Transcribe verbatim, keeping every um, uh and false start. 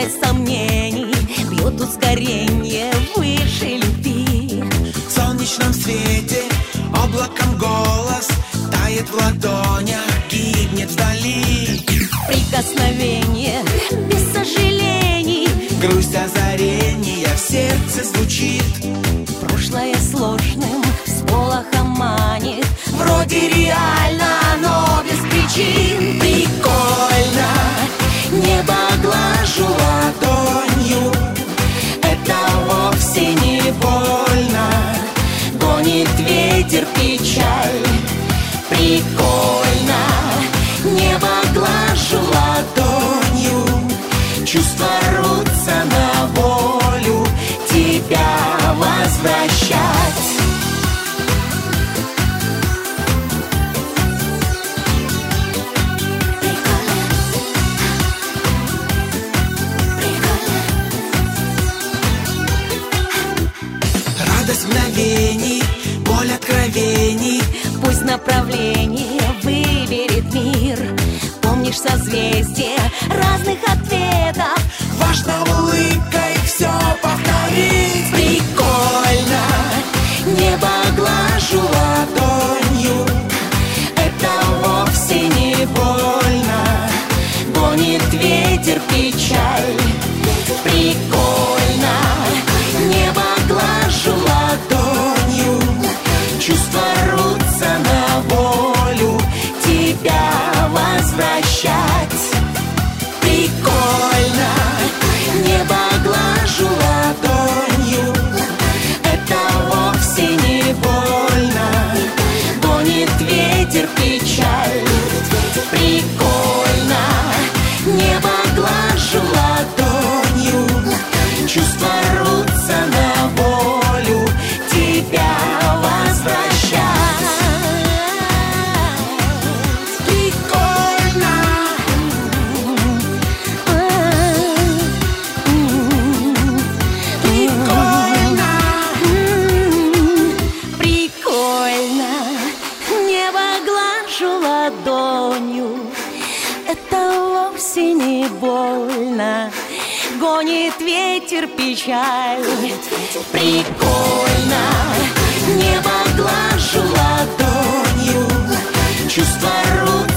без сомнений бьет ускорение выше любви. В солнечном свете облаком голос тает в ладонях, гибнет вдали. Прикосновение без сожалений, грусть озарения в сердце звучит. Прошлое сложным всполохом манит, вроде реально, но без причин. Прикольно, небо глажу ладонью, это вовсе не больно, гонит ветер печаль. Прикольно, небо глажу ладонью, чувства рвутся на волю тебя возвращать. Радость мгновений, боль откровений, пусть направление выберет мир. Помнишь созвездие разных ответов, важно улыбкой все повторить. Прикольно, небо глажу ладонью, это вовсе не больно, гонит ветер печаль. Прикольно, небо глажу ладонью, чувства рвутся на волю тебя возвращать. Прикольно, небо глажу ладонью, это вовсе не больно, гонит ветер печаль. Прикольно, небо глажу ладонью, чувства рвутся на волю тебя возвращать. Прикольно, прикольно, прикольно, небо глажу ладонью, это вовсе не больно, гонит ветер печаль. Прикольно, небо глажу ладонью, чувства рвутся